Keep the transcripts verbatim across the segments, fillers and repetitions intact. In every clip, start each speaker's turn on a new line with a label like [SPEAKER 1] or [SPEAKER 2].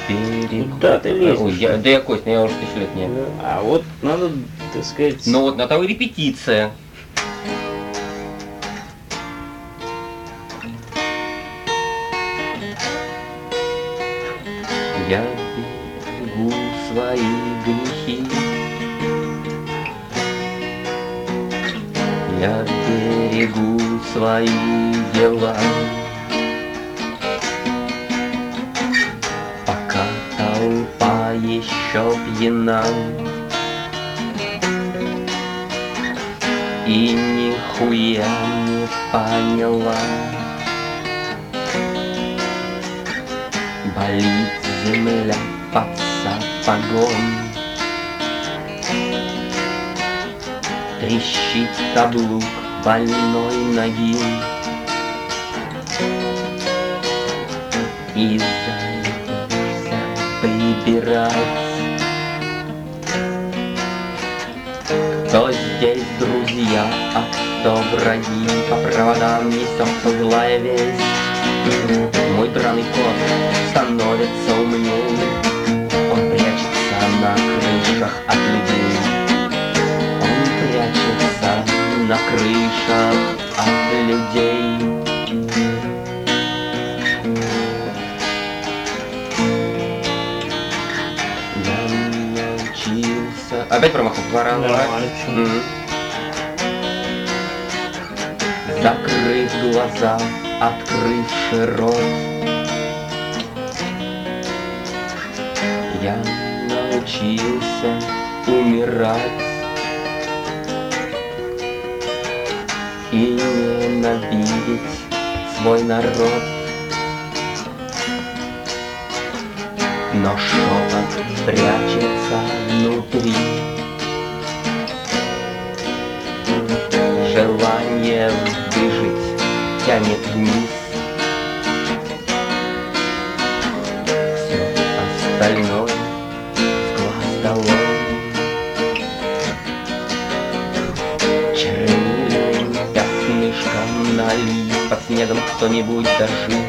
[SPEAKER 1] берегу.
[SPEAKER 2] Куда ты лезешь?
[SPEAKER 1] Ой, я, да я кость, я уже тысячу лет не.
[SPEAKER 2] А вот надо, так сказать...
[SPEAKER 1] Ну вот на того и репетиция. Я берегу свои грехи, я берегу свои дела, пока толпа еще пьяна и нихуя не поняла. Болит земля под сапогом, трещит каблук больной ноги, и заебешься прибирать. Кто здесь друзья, а кто враги? По проводам несется злая весть. Мой драный кот становится умнее, он прячется на крышах от людей. Он прячется на крышах от людей. Я научился... Опять промахал два раза. Mm-hmm. Закрыв глаза, открывши рот, я научился умирать и ненавидеть свой народ. Но шепот прячется внутри, желание выжить тянет вниз. Все остальное с глаз долой. Чернильным пятнышком налив под снегом кто-нибудь дожил.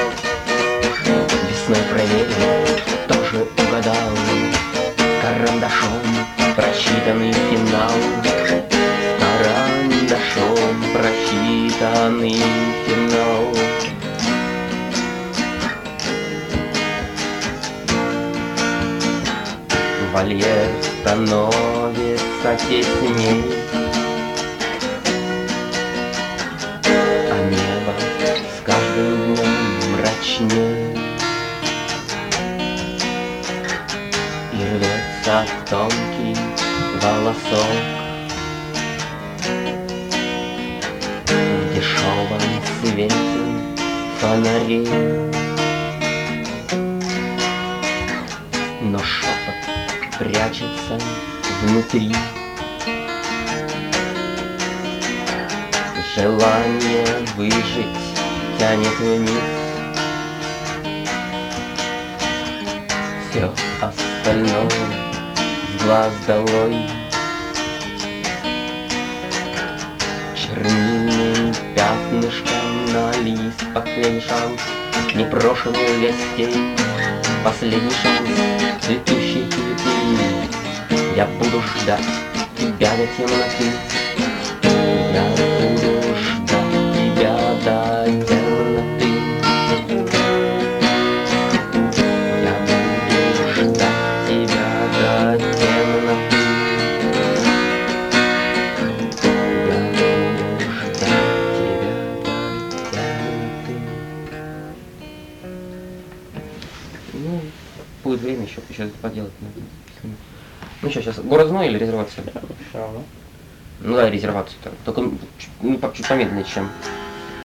[SPEAKER 1] Весной проверил, тоже угадал. Карандашом просчитанный финал. Карандашом просчитанный финал. Вольер становится тесней, а небо с каждым днем мрачней. И рвется тонкий волосок в дешевом свете фонарей. Но шепот прячется внутри, желание выжить тянет вниз. Все остальное с глаз долой. Чернильным пятнышком на лист последний шанс непрошенных гостей. Последний шанс цветущей цветы. Я буду ждать тебя до темноты. Я буду ждать тебя до темноты. Я буду ждать тебя до темноты. Я буду ждать тебя до темноты. Ну, будет время еще, еще поделать надо. Ну что, сейчас город зной или резервация?
[SPEAKER 2] Все равно.
[SPEAKER 1] Ну да, резервацию-то. Только ну, чуть помедленнее, чем